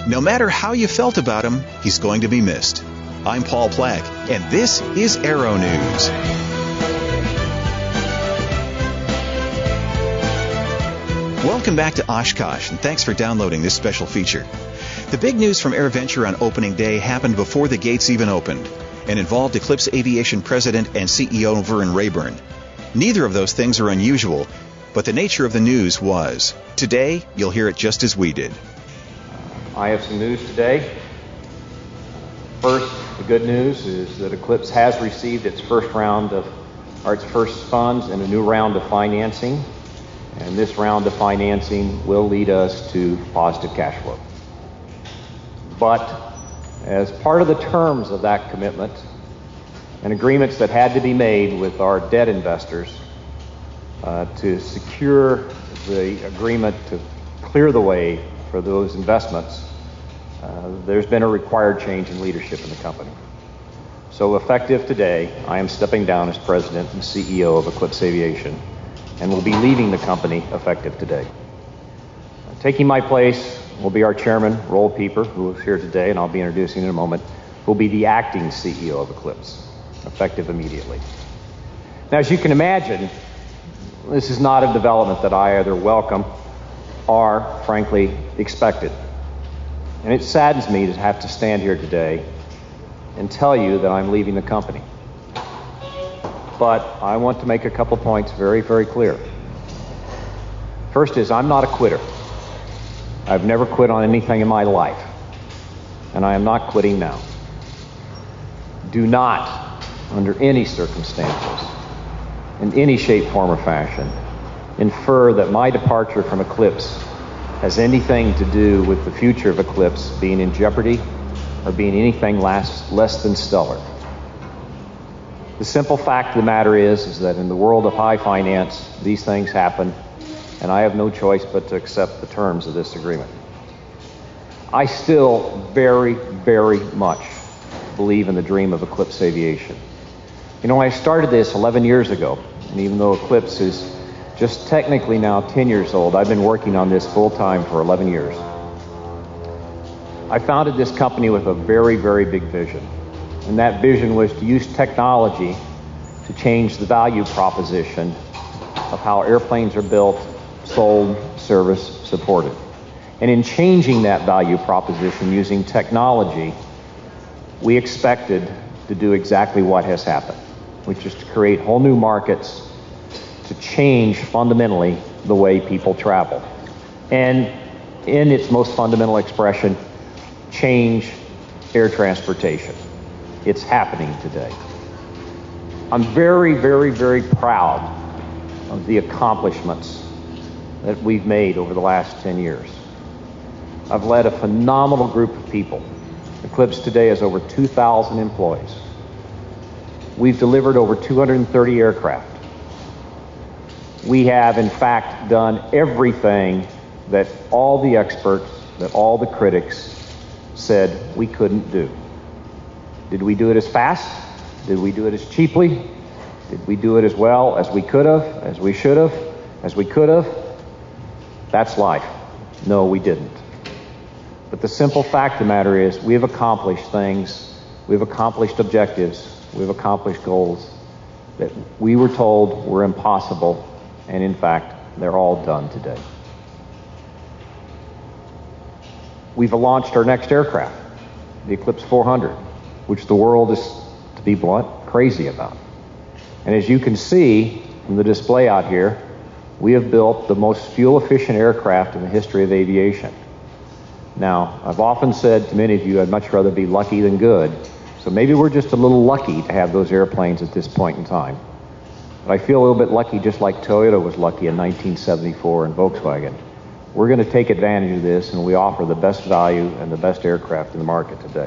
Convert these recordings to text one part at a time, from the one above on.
No matter how you felt about him, he's going to be missed. I'm Paul Plack, and this is Aero News. Welcome back to Oshkosh, and thanks for downloading this special feature. The big news from AirVenture on opening day happened before the gates even opened and involved Eclipse Aviation President and CEO Vern Rayburn. Neither of those things are unusual, but the nature of the news was. Today, you'll hear it just as we did. I have some news today. First, the good news is that Eclipse has received its first funds and a new round of financing. And this round of financing will lead us to positive cash flow. But as part of the terms of that commitment and agreements that had to be made with our debt investors to secure the agreement to clear the way for those investments, there's been a required change in leadership in the company. So effective today, I am stepping down as President and CEO of Eclipse Aviation and will be leaving the company effective today. Taking my place will be our Chairman, Roll Pieper, who is here today, and I'll be introducing in a moment, who will be the acting CEO of Eclipse, effective immediately. Now, as you can imagine, this is not a development that I either welcome or, frankly, expected. And it saddens me to have to stand here today and tell you that I'm leaving the company. But I want to make a couple points very, very clear. First is, I'm not a quitter. I've never quit on anything in my life, and I am not quitting now. Do not, under any circumstances, in any shape, form, or fashion, infer that my departure from Eclipse has anything to do with the future of Eclipse being in jeopardy or being anything less than stellar. The simple fact of the matter is that in the world of high finance, these things happen, and I have no choice but to accept the terms of this agreement. I still very, very much believe in the dream of Eclipse Aviation. You know, I started this 11 years ago, and even though Eclipse is just technically now 10 years old, I've been working on this full-time for 11 years. I founded this company with a very, very big vision. And that vision was to use technology to change the value proposition of how airplanes are built, sold, serviced, supported. And in changing that value proposition using technology, we expected to do exactly what has happened, which is to create whole new markets to change fundamentally the way people travel. And in its most fundamental expression, change air transportation. It's happening today. I'm very, very, very proud of the accomplishments that we've made over the last 10 years. I've led a phenomenal group of people. Eclipse today has over 2,000 employees. We've delivered over 230 aircraft. We have, in fact, done everything that all the experts, that all the critics said we couldn't do. Did we do it as fast? Did we do it as cheaply? Did we do it as well as we could have, as we should have, as we could have? That's life. No, we didn't. But the simple fact of the matter is we've accomplished things, we've accomplished objectives, we've accomplished goals that we were told were impossible, and in fact, they're all done today. We've launched our next aircraft, the Eclipse 400, which the world is, to be blunt, crazy about. And as you can see from the display out here, we have built the most fuel-efficient aircraft in the history of aviation. Now, I've often said to many of you, I'd much rather be lucky than good, so maybe we're just a little lucky to have those airplanes at this point in time. But I feel a little bit lucky, just like Toyota was lucky in 1974 and Volkswagen. We're going to take advantage of this, and we offer the best value and the best aircraft in the market today.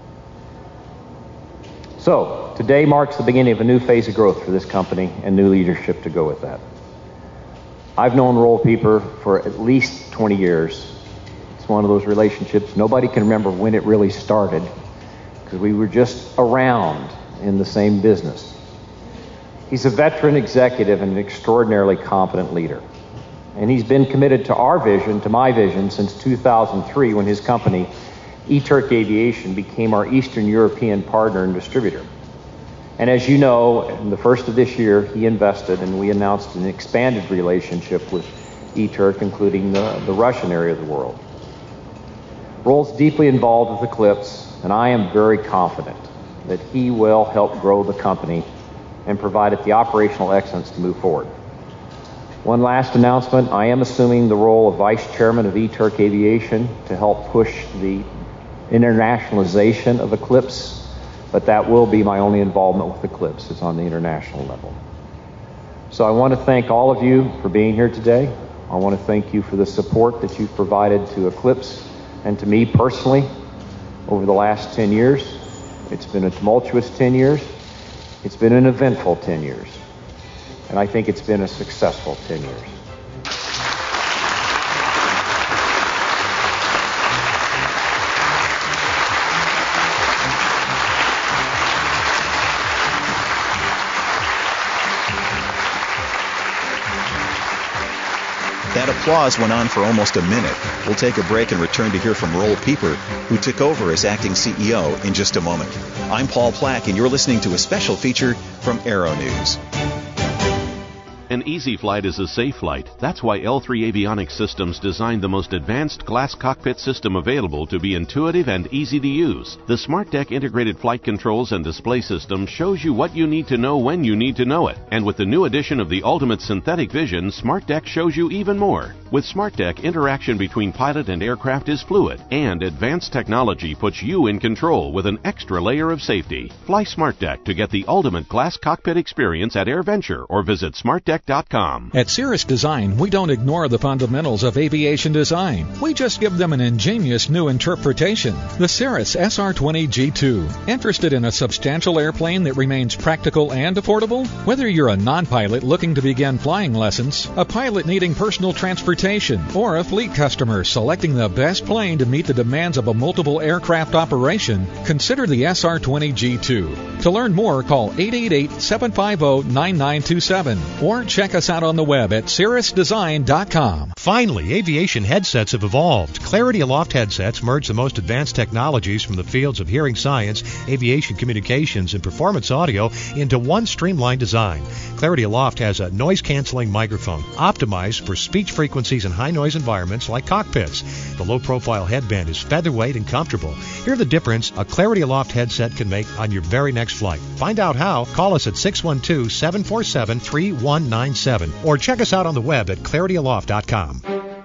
So, today marks the beginning of a new phase of growth for this company and new leadership to go with that. I've known Roll Pieper for at least 20 years. It's one of those relationships, nobody can remember when it really started, because we were just around in the same business. He's a veteran executive and an extraordinarily competent leader. And he's been committed to our vision, to my vision, since 2003 when his company eTurk Aviation became our Eastern European partner and distributor. And as you know, in the first of this year, he invested and we announced an expanded relationship with eTurk, including the Russian area of the world. Roel's deeply involved with Eclipse, and I am very confident that he will help grow the company and provide it the operational excellence to move forward. One last announcement, I am assuming the role of Vice Chairman of eTurk Aviation to help push the internationalization of Eclipse, but that will be my only involvement with Eclipse. It's on the international level. So I want to thank all of you for being here today. I want to thank you for the support that you've provided to Eclipse and to me personally over the last 10 years. It's been a tumultuous 10 years. It's been an eventful 10 years. And I think it's been a successful 10 years. That applause went on for almost a minute. We'll take a break and return to hear from Roel Pieper, who took over as acting CEO, in just a moment. I'm Paul Plack, and you're listening to a special feature from Aero News. An easy flight is a safe flight. That's why L3 Avionics Systems designed the most advanced glass cockpit system available to be intuitive and easy to use. The SmartDeck integrated flight controls and display system shows you what you need to know when you need to know it. And with the new addition of the Ultimate Synthetic Vision, SmartDeck shows you even more. With SmartDeck, interaction between pilot and aircraft is fluid, and advanced technology puts you in control with an extra layer of safety. Fly SmartDeck to get the ultimate glass cockpit experience at AirVenture or visit smartdeck.com. At Cirrus Design, we don't ignore the fundamentals of aviation design. We just give them an ingenious new interpretation. The Cirrus SR20 G2. Interested in a substantial airplane that remains practical and affordable? Whether you're a non-pilot looking to begin flying lessons, a pilot needing personal transportation, or a fleet customer selecting the best plane to meet the demands of a multiple aircraft operation, consider the SR20 G2. To learn more, call 888-750-9927 or check us out on the web at cirrusdesign.com. Finally, aviation headsets have evolved. Clarity Aloft headsets merge the most advanced technologies from the fields of hearing science, aviation communications, and performance audio into one streamlined design. Clarity Aloft has a noise-canceling microphone optimized for speech frequencies in high-noise environments like cockpits. The low-profile headband is featherweight and comfortable. Hear the difference a Clarity Aloft headset can make on your very next flight. Find out how. Call us at 612-747-3197 or check us out on the web at clarityaloft.com.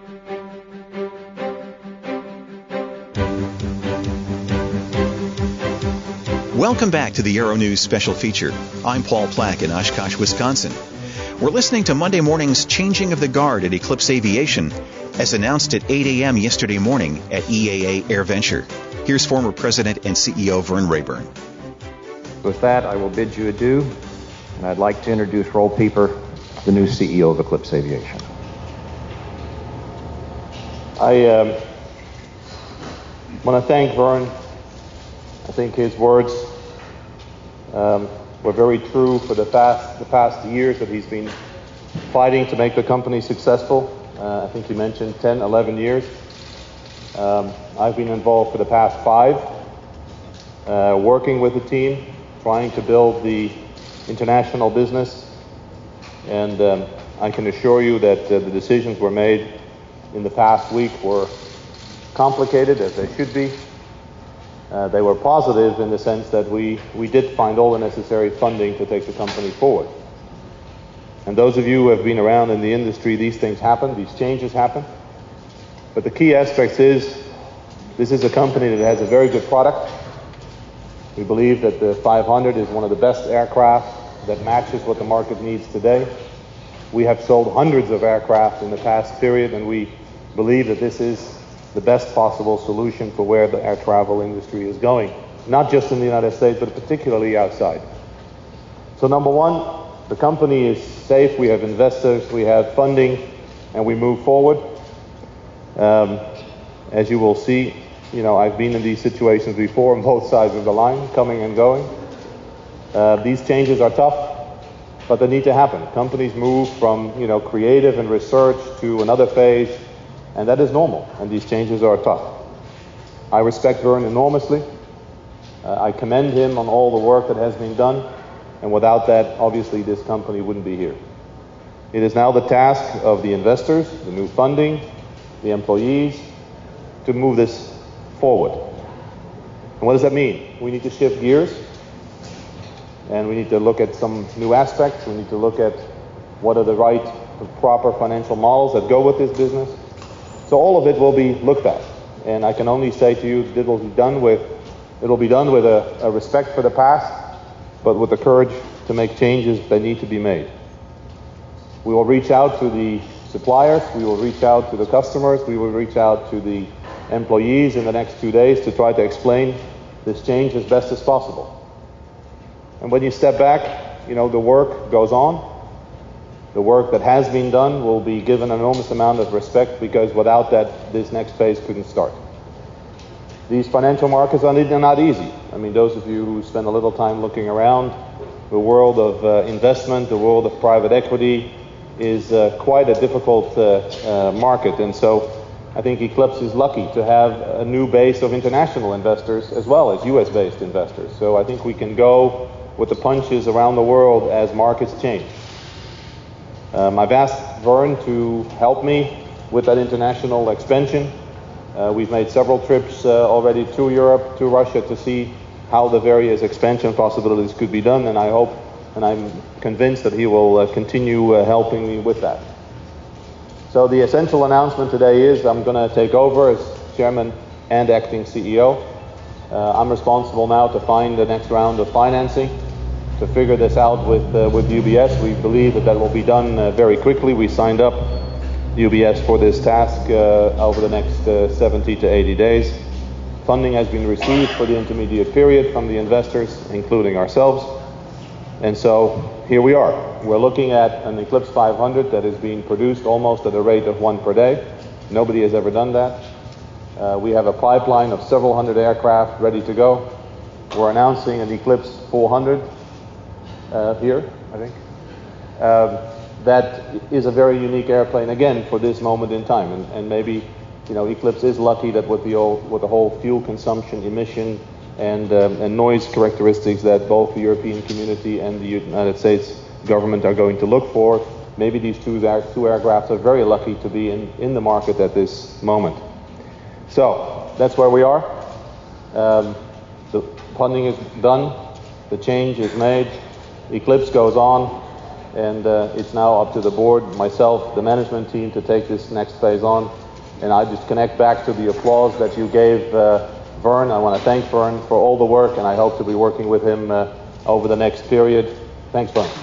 Welcome back to the Aero News special feature. I'm Paul Plack in Oshkosh, Wisconsin. We're listening to Monday morning's Changing of the Guard at Eclipse Aviation, as announced at 8 a.m. yesterday morning at EAA AirVenture. Here's former President and CEO Vern Rayburn. With that, I will bid you adieu, and I'd like to introduce Roel Pieper, the new CEO of Eclipse Aviation. I want to thank Vern. I think his words were very true for the past years that he's been fighting to make the company successful. I think he mentioned 10, 11 years. I've been involved for the past 5, working with the team, trying to build the international business. And I can assure you that the decisions were made in the past week were complicated, as they should be. They were positive in the sense that we did find all the necessary funding to take the company forward. And those of you who have been around in the industry, these things happen, these changes happen. But the key aspect is, this is a company that has a very good product. We believe that the 500 is one of the best aircraft that matches what the market needs today. We have sold hundreds of aircraft in the past period, and we believe that this is the best possible solution for where the air travel industry is going, not just in the United States, but particularly outside. So number one, the company is safe, we have investors, we have funding, and we move forward. As you will see, I've been in these situations before on both sides of the line, coming and going. These changes are tough, but they need to happen. Companies move from, creative and research to another phase, and that is normal, and these changes are tough. I respect Vern enormously. I commend him on all the work that has been done, and without that, obviously, this company wouldn't be here. It is now the task of the investors, the new funding, the employees, to move this forward. And what does that mean? We need to shift gears, and we need to look at some new aspects. We need to look at what are the right, proper financial models that go with this business. So all of it will be looked at. And I can only say to you, it will be done with a respect for the past, but with the courage to make changes that need to be made. We will reach out to the suppliers, we will reach out to the customers, we will reach out to the employees in the next 2 days to try to explain this change as best as possible. And when you step back, the work goes on. The work that has been done will be given an enormous amount of respect, because without that, this next phase couldn't start. These financial markets are not easy. I mean, those of you who spend a little time looking around, the world of investment, the world of private equity is quite a difficult market. And so I think Eclipse is lucky to have a new base of international investors as well as US-based investors. So I think we can go with the punches around the world as markets change. I've asked Vern to help me with that international expansion. We've made several trips already to Europe, to Russia, to see how the various expansion possibilities could be done, and I hope, and I'm convinced that he will continue helping me with that. So the essential announcement today is I'm going to take over as chairman and acting CEO. I'm responsible now to find the next round of financing, to figure this out with UBS. We believe that will be done very quickly. We signed up UBS for this task over the next 70 to 80 days. Funding has been received for the intermediate period from the investors, including ourselves. And so here we are. We're looking at an Eclipse 500 that is being produced almost at a rate of 1 per day. Nobody has ever done that. We have a pipeline of several hundred aircraft ready to go. We're announcing an Eclipse 400 here, I think. That is a very unique airplane, again, for this moment in time. And maybe, Eclipse is lucky that with the whole fuel consumption, emission, and noise characteristics that both the European community and the United States government are going to look for, maybe these two aircraft are very lucky to be in the market at this moment. So that's where we are. The funding is done. The change is made. Eclipse goes on. And it's now up to the board, myself, the management team, to take this next phase on. And I just connect back to the applause that you gave Vern. I want to thank Vern for all the work, and I hope to be working with him over the next period. Thanks, Vern.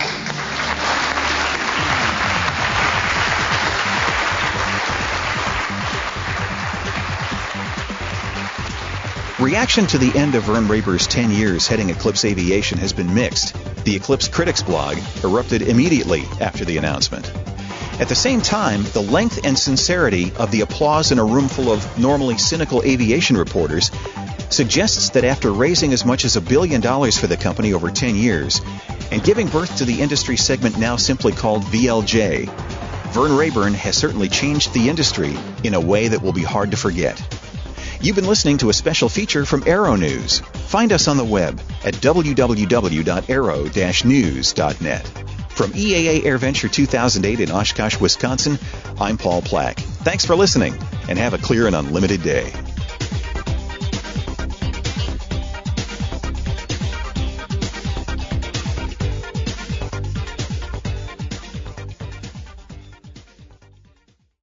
Reaction to the end of Vern Raber's 10 years heading Eclipse Aviation has been mixed. The Eclipse Critics blog erupted immediately after the announcement. At the same time, the length and sincerity of the applause in a room full of normally cynical aviation reporters suggests that after raising as much as $1 billion for the company over 10 years and giving birth to the industry segment now simply called VLJ, Vern Raber has certainly changed the industry in a way that will be hard to forget. You've been listening to a special feature from Aero News. Find us on the web at www.aero-news.net. From EAA AirVenture 2008 in Oshkosh, Wisconsin, I'm Paul Plack. Thanks for listening, and have a clear and unlimited day.